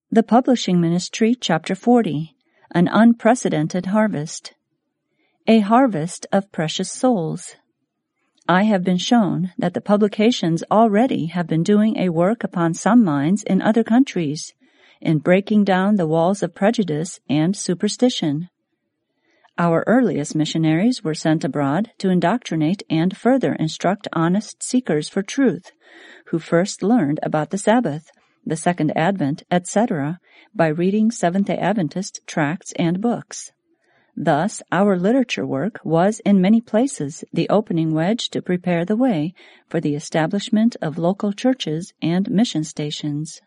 The Publishing Ministry, Chapter 40, An Unprecedented Harvest. A Harvest of Precious Souls. I have been shown that the publications already have been doing a work upon some minds in other countries, in breaking down the walls of prejudice and superstition. Our earliest missionaries were sent abroad to indoctrinate and further instruct honest seekers for truth, who first learned about the Sabbath, the Second Advent, etc., by reading Seventh-day Adventist tracts and books. Thus, our literature work was in many places the opening wedge to prepare the way for the establishment of local churches and mission stations.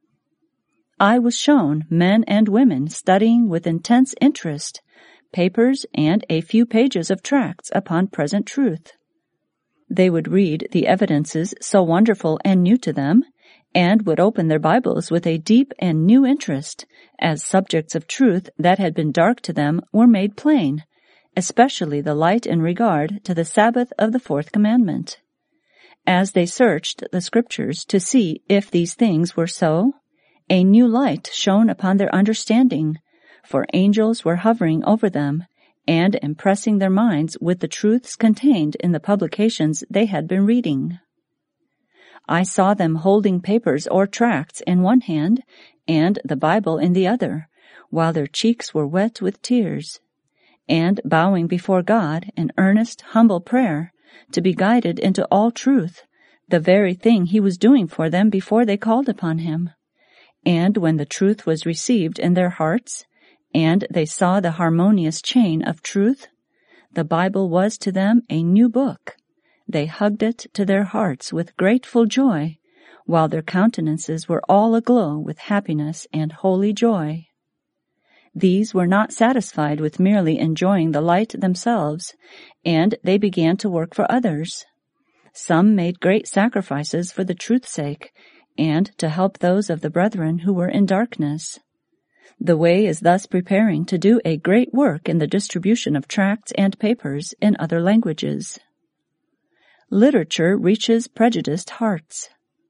I was shown men and women studying with intense interest papers and a few pages of tracts upon present truth. They would read the evidences so wonderful and new to them, and would open their Bibles with a deep and new interest, as subjects of truth that had been dark to them were made plain, especially the light in regard to the Sabbath of the Fourth Commandment. As they searched the Scriptures to see if these things were so, a new light shone upon their understanding, for angels were hovering over them, and impressing their minds with the truths contained in the publications they had been reading. I saw them holding papers or tracts in one hand and the Bible in the other, while their cheeks were wet with tears, and bowing before God in earnest, humble prayer to be guided into all truth, the very thing He was doing for them before they called upon Him. And when the truth was received in their hearts, and they saw the harmonious chain of truth, the Bible was to them a new book. They hugged it to their hearts with grateful joy, while their countenances were all aglow with happiness and holy joy. These were not satisfied with merely enjoying the light themselves, and they began to work for others. Some made great sacrifices for the truth's sake, and to help those of the brethren who were in darkness. The way is thus preparing to do a great work in the distribution of tracts and papers in other languages. Literature reaches prejudiced hearts.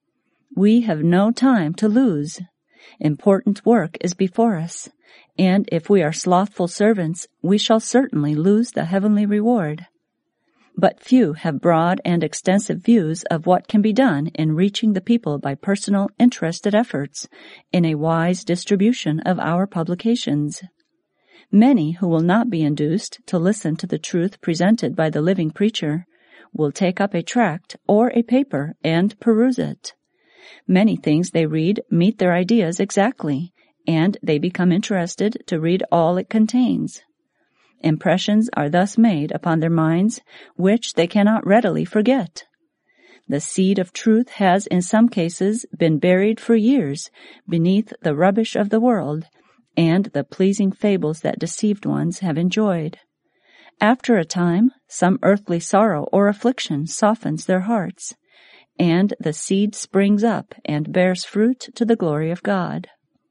We have no time to lose. Important work is before us, and if we are slothful servants, we shall certainly lose the heavenly reward. But few have broad and extensive views of what can be done in reaching the people by personal, interested efforts in a wise distribution of our publications. Many who will not be induced to listen to the truth presented by the living preacher will take up a tract or a paper and peruse it. Many things they read meet their ideas exactly, and they become interested to read all it contains. Impressions are thus made upon their minds which they cannot readily forget. The seed of truth has in some cases been buried for years beneath the rubbish of the world and the pleasing fables that deceived ones have enjoyed. After a time, some earthly sorrow or affliction softens their hearts, and the seed springs up and bears fruit to the glory of God.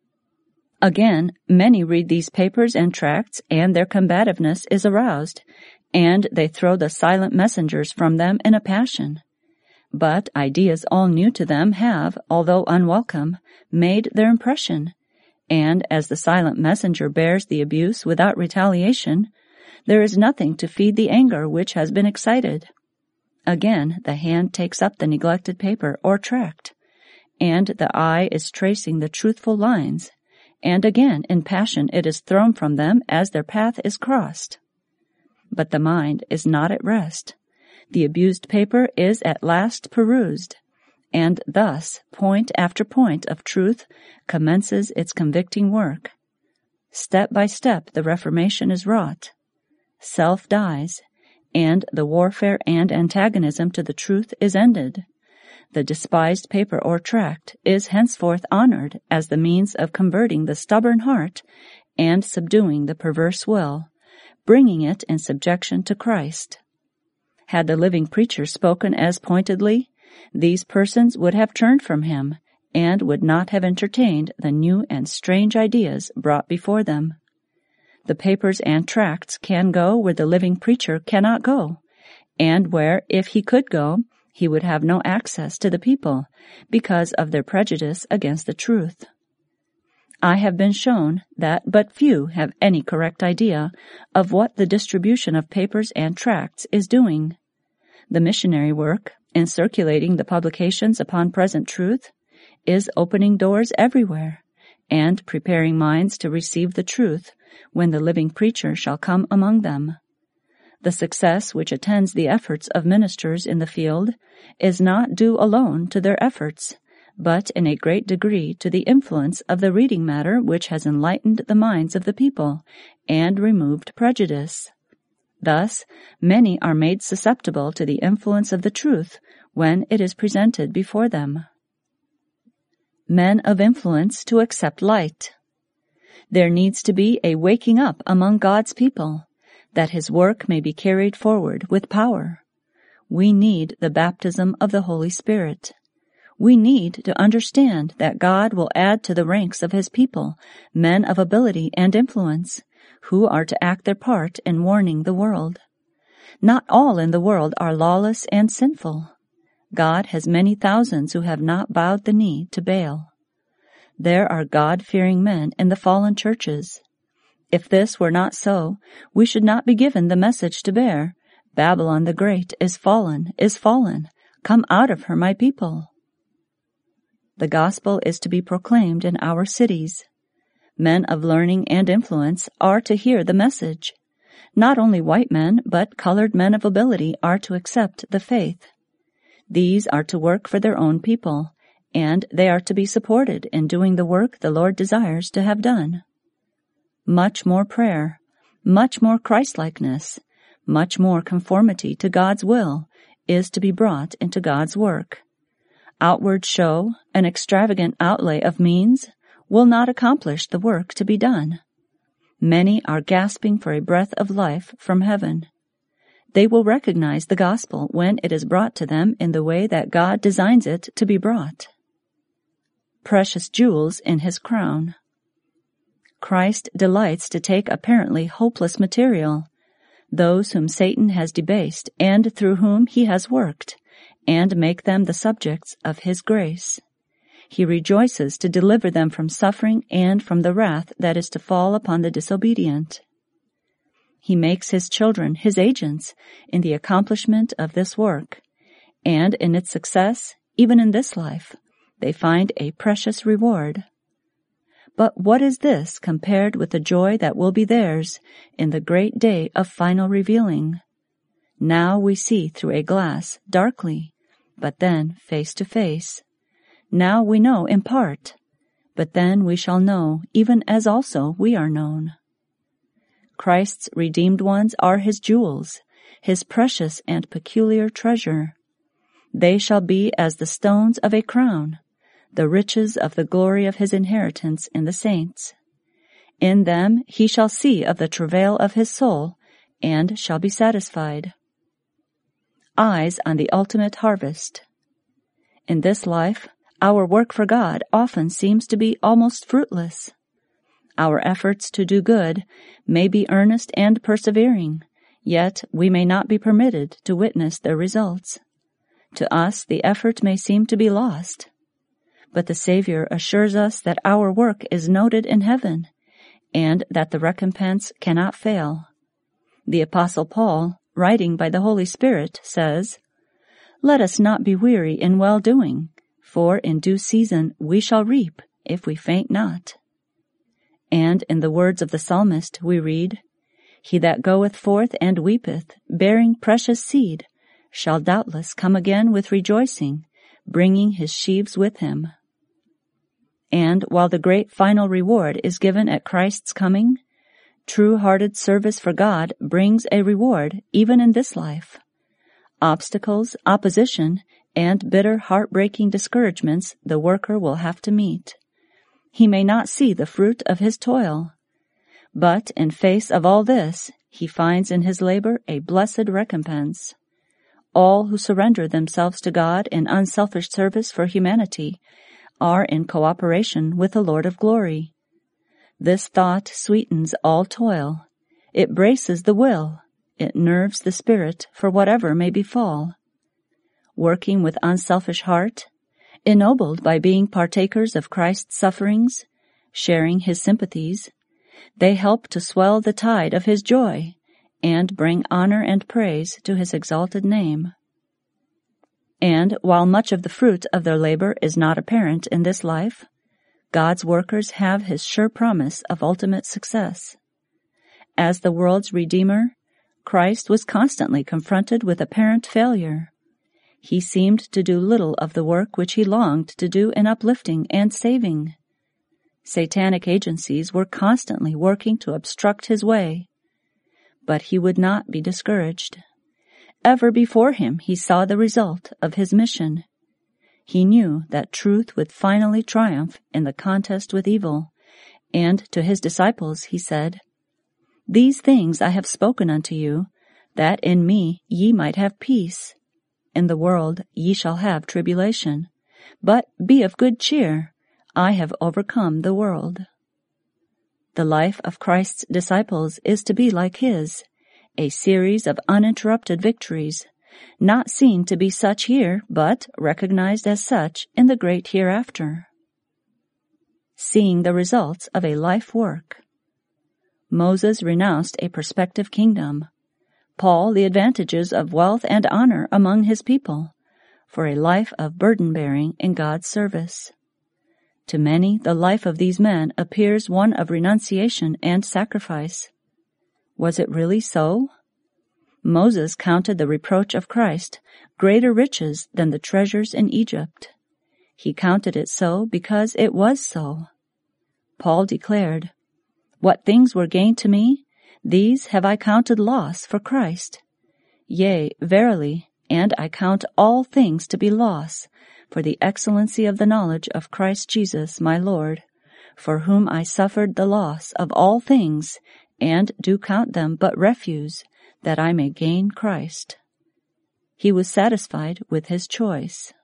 Again, many read these papers and tracts, and their combativeness is aroused, and they throw the silent messengers from them in a passion. But ideas all new to them have, although unwelcome, made their impression, and as the silent messenger bears the abuse without retaliation, there is nothing to feed the anger which has been excited. Again, the hand takes up the neglected paper or tract, and the eye is tracing the truthful lines, and again in passion it is thrown from them as their path is crossed. But the mind is not at rest. The abused paper is at last perused, and thus point after point of truth commences its convicting work. Step by step the reformation is wrought. Self dies, and the warfare and antagonism to the truth is ended. The despised paper or tract is henceforth honored as the means of converting the stubborn heart and subduing the perverse will, bringing it in subjection to Christ. Had the living preacher spoken as pointedly, these persons would have turned from him and would not have entertained the new and strange ideas brought before them. The papers and tracts can go where the living preacher cannot go, and where, if he could go, he would have no access to the people because of their prejudice against the truth. I have been shown that but few have any correct idea of what the distribution of papers and tracts is doing. The missionary work, in circulating the publications upon present truth, is opening doors everywhere, and preparing minds to receive the truth when the living preacher shall come among them. The success which attends the efforts of ministers in the field is not due alone to their efforts, but in a great degree to the influence of the reading matter which has enlightened the minds of the people and removed prejudice. Thus, many are made susceptible to the influence of the truth when it is presented before them. Men of influence to accept light. There needs to be a waking up among God's people, that His work may be carried forward with power. We need the baptism of the Holy Spirit. We need to understand that God will add to the ranks of His people men of ability and influence, who are to act their part in warning the world. Not all in the world are lawless and sinful. God has many thousands who have not bowed the knee to Baal. There are God-fearing men in the fallen churches. If this were not so, we should not be given the message to bear, Babylon the Great is fallen, come out of her, my people. The gospel is to be proclaimed in our cities. Men of learning and influence are to hear the message. Not only white men, but colored men of ability are to accept the faith. These are to work for their own people, and they are to be supported in doing the work the Lord desires to have done. Much more prayer, much more Christlikeness, much more conformity to God's will is to be brought into God's work. Outward show, an extravagant outlay of means, will not accomplish the work to be done. Many are gasping for a breath of life from heaven. They will recognize the gospel when it is brought to them in the way that God designs it to be brought. Precious jewels in His crown. Christ delights to take apparently hopeless material, those whom Satan has debased and through whom he has worked, and make them the subjects of His grace. He rejoices to deliver them from suffering and from the wrath that is to fall upon the disobedient. He makes His children His agents in the accomplishment of this work, and in its success, even in this life, they find a precious reward. But what is this compared with the joy that will be theirs in the great day of final revealing? Now we see through a glass, darkly, but then face to face. Now we know in part, but then we shall know even as also we are known. Christ's redeemed ones are His jewels, His precious and peculiar treasure. They shall be as the stones of a crown, the riches of the glory of His inheritance in the saints. In them He shall see of the travail of His soul, and shall be satisfied. Eyes on the ultimate harvest. In this life, our work for God often seems to be almost fruitless. Our efforts to do good may be earnest and persevering, yet we may not be permitted to witness their results. To us, the effort may seem to be lost. But the Savior assures us that our work is noted in heaven, and that the recompense cannot fail. The Apostle Paul, writing by the Holy Spirit, says, "Let us not be weary in well-doing, for in due season we shall reap, if we faint not." And in the words of the psalmist we read, "He that goeth forth and weepeth, bearing precious seed, shall doubtless come again with rejoicing, bringing his sheaves with him." And while the great final reward is given at Christ's coming, true-hearted service for God brings a reward even in this life. Obstacles, opposition, and bitter heart-breaking discouragements the worker will have to meet. He may not see the fruit of his toil, but in face of all this, he finds in his labor a blessed recompense. All who surrender themselves to God in unselfish service for humanity are in cooperation with the Lord of glory. This thought sweetens all toil. It braces the will. It nerves the spirit for whatever may befall. Working with unselfish heart, ennobled by being partakers of Christ's sufferings, sharing his sympathies. They help to swell the tide of his joy and bring honor and praise to his exalted name. And while much of the fruit of their labor is not apparent in this life, God's workers have his sure promise of ultimate success. As the world's Redeemer, Christ was constantly confronted with apparent failure. He seemed to do little of the work which he longed to do in uplifting and saving. Satanic agencies were constantly working to obstruct his way. But he would not be discouraged. Ever before him he saw the result of his mission. He knew that truth would finally triumph in the contest with evil, and to his disciples he said, "These things I have spoken unto you, that in me ye might have peace. In the world ye shall have tribulation, but be of good cheer, I have overcome the world." The life of Christ's disciples is to be like his, a series of uninterrupted victories, not seen to be such here, but recognized as such in the great hereafter. Seeing the results of a life work. Moses renounced a prospective kingdom, Paul the advantages of wealth and honor among his people, for a life of burden-bearing in God's service. To many, the life of these men appears one of renunciation and sacrifice. Was it really so? Moses counted the reproach of Christ greater riches than the treasures in Egypt. He counted it so because it was so. Paul declared, "What things were gain to me, these have I counted loss for Christ. Yea, verily, and I count all things to be loss, for the excellency of the knowledge of Christ Jesus my Lord, for whom I suffered the loss of all things, and do count them but refuse, that I may gain Christ." He was satisfied with his choice.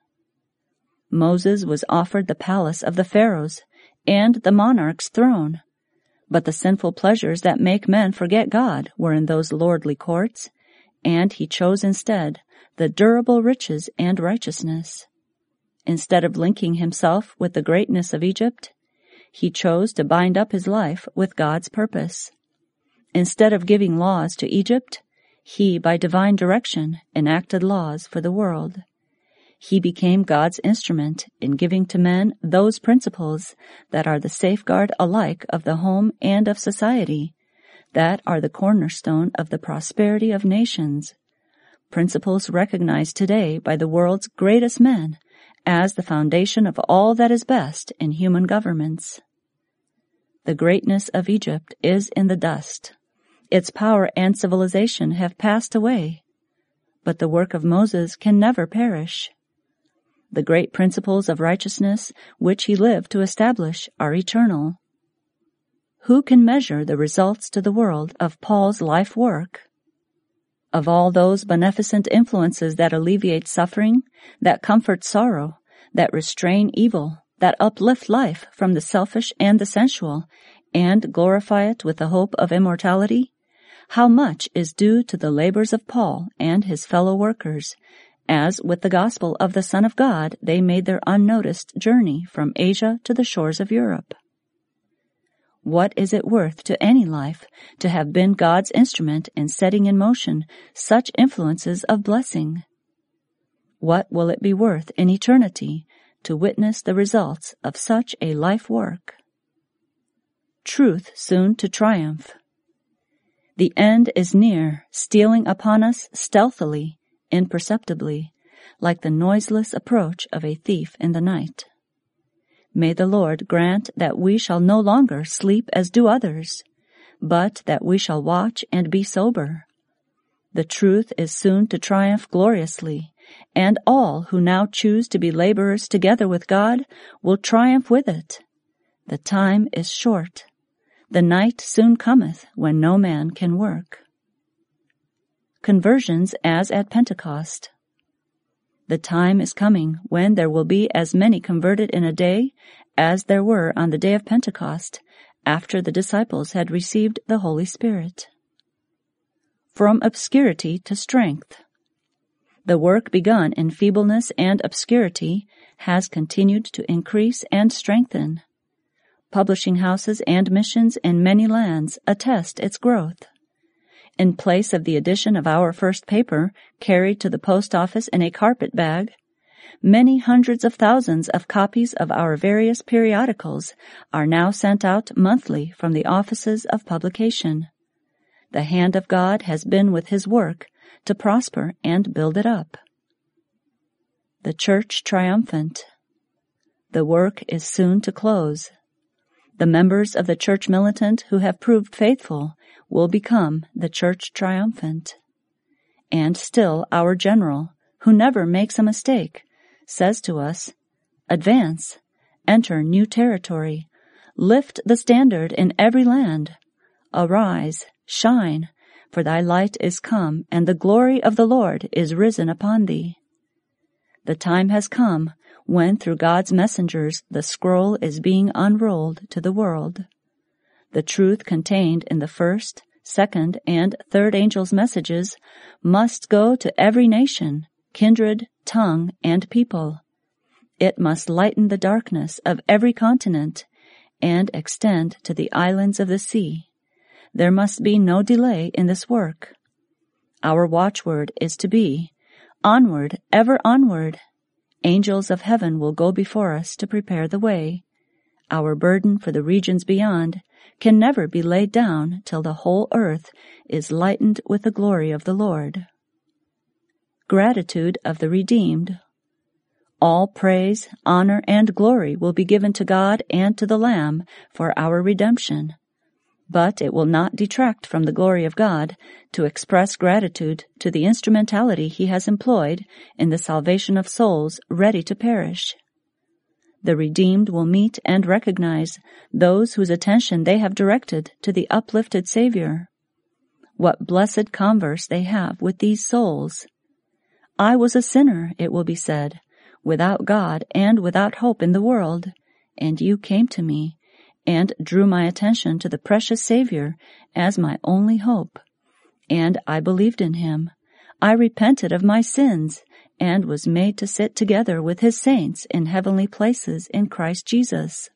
Moses was offered the palace of the pharaohs and the monarch's throne, but the sinful pleasures that make men forget God were in those lordly courts, and he chose instead the durable riches and righteousness. Instead of linking himself with the greatness of Egypt, he chose to bind up his life with God's purpose. Instead of giving laws to Egypt, he, by divine direction, enacted laws for the world. He became God's instrument in giving to men those principles that are the safeguard alike of the home and of society, that are the cornerstone of the prosperity of nations, principles recognized today by the world's greatest men as the foundation of all that is best in human governments. The greatness of Egypt is in the dust. Its power and civilization have passed away, but the work of Moses can never perish. The great principles of righteousness which he lived to establish are eternal. Who can measure the results to the world of Paul's life work? Of all those beneficent influences that alleviate suffering, that comfort sorrow, that restrain evil, that uplift life from the selfish and the sensual, and glorify it with the hope of immortality, how much is due to the labors of Paul and his fellow workers, as with the gospel of the Son of God they made their unnoticed journey from Asia to the shores of Europe. What is it worth to any life to have been God's instrument in setting in motion such influences of blessing? What will it be worth in eternity to witness the results of such a life work? Truth soon to triumph. The end is near, stealing upon us stealthily, imperceptibly, like the noiseless approach of a thief in the night. May the Lord grant that we shall no longer sleep as do others, but that we shall watch and be sober. The truth is soon to triumph gloriously, and all who now choose to be laborers together with God will triumph with it. The time is short. The night soon cometh when no man can work. Conversions as at Pentecost. The time is coming when there will be as many converted in a day as there were on the day of Pentecost, after the disciples had received the Holy Spirit. From obscurity to strength. The work begun in feebleness and obscurity has continued to increase and strengthen. Publishing houses and missions in many lands attest its growth. In place of the edition of our first paper carried to the post office in a carpet bag, many hundreds of thousands of copies of our various periodicals are now sent out monthly from the offices of publication. The hand of God has been with His work to prosper and build it up. The Church Triumphant. The work is soon to close. The members of the Church Militant who have proved faithful will become the Church Triumphant. And still our General, who never makes a mistake, says to us, "Advance, enter new territory, lift the standard in every land. Arise, shine, for thy light is come, and the glory of the Lord is risen upon thee." The time has come when through God's messengers the scroll is being unrolled to the world. The truth contained in the first, second, and third angels' messages must go to every nation, kindred, tongue, and people. It must lighten the darkness of every continent and extend to the islands of the sea. There must be no delay in this work. Our watchword is to be, "Onward, ever onward." Angels of heaven will go before us to prepare the way. Our burden for the regions beyond can never be laid down till the whole earth is lightened with the glory of the Lord. Gratitude of the redeemed. All praise, honor, and glory will be given to God and to the Lamb for our redemption. But it will not detract from the glory of God to express gratitude to the instrumentality He has employed in the salvation of souls ready to perish. The redeemed will meet and recognize those whose attention they have directed to the uplifted Savior. What blessed converse they have with these souls! "I was a sinner," it will be said, "without God and without hope in the world, and you came to me and drew my attention to the precious Savior as my only hope. And I believed in Him. I repented of my sins and was made to sit together with His saints in heavenly places in Christ Jesus."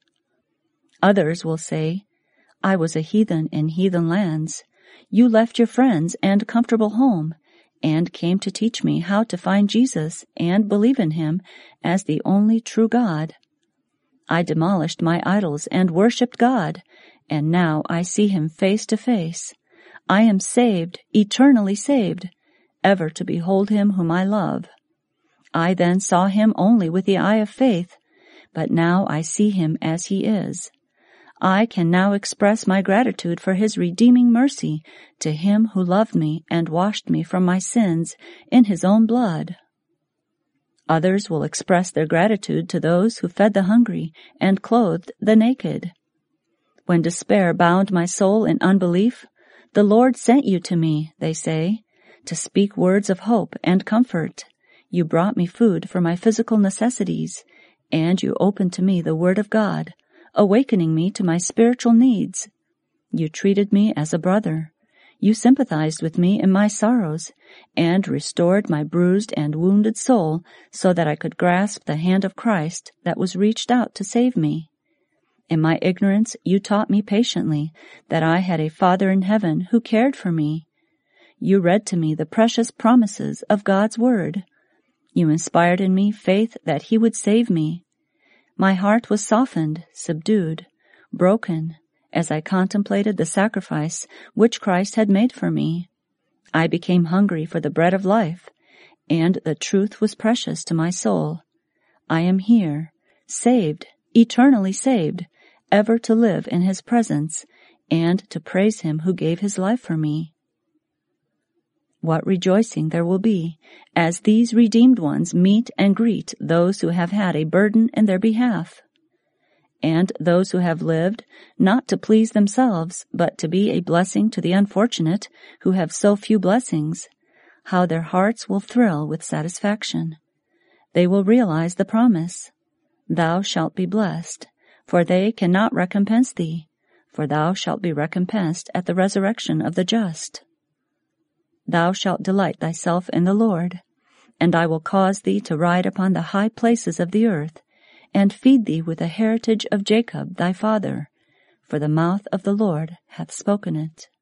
Others will say, "I was a heathen in heathen lands. You left your friends and comfortable home and came to teach me how to find Jesus and believe in Him as the only true God. I demolished my idols and worshipped God, and now I see Him face to face. I am saved, eternally saved, ever to behold Him whom I love. I then saw Him only with the eye of faith, but now I see Him as He is. I can now express my gratitude for His redeeming mercy to Him who loved me and washed me from my sins in His own blood." Others will express their gratitude to those who fed the hungry and clothed the naked. "When despair bound my soul in unbelief, the Lord sent you to me," they say, "to speak words of hope and comfort. You brought me food for my physical necessities, and you opened to me the Word of God, awakening me to my spiritual needs. You treated me as a brother. You sympathized with me in my sorrows and restored my bruised and wounded soul so that I could grasp the hand of Christ that was reached out to save me. In my ignorance, you taught me patiently that I had a Father in heaven who cared for me. You read to me the precious promises of God's Word. You inspired in me faith that He would save me. My heart was softened, subdued, broken, as I contemplated the sacrifice which Christ had made for me. I became hungry for the bread of life, and the truth was precious to my soul. I am here, saved, eternally saved, ever to live in His presence, and to praise Him who gave His life for me. What rejoicing there will be as these redeemed ones meet and greet those who have had a burden in their behalf. And those who have lived, not to please themselves, but to be a blessing to the unfortunate who have so few blessings, how their hearts will thrill with satisfaction. They will realize the promise, "Thou shalt be blessed, for they cannot recompense thee, for thou shalt be recompensed at the resurrection of the just. Thou shalt delight thyself in the Lord, and I will cause thee to ride upon the high places of the earth, and feed thee with the heritage of Jacob thy father, for the mouth of the Lord hath spoken it.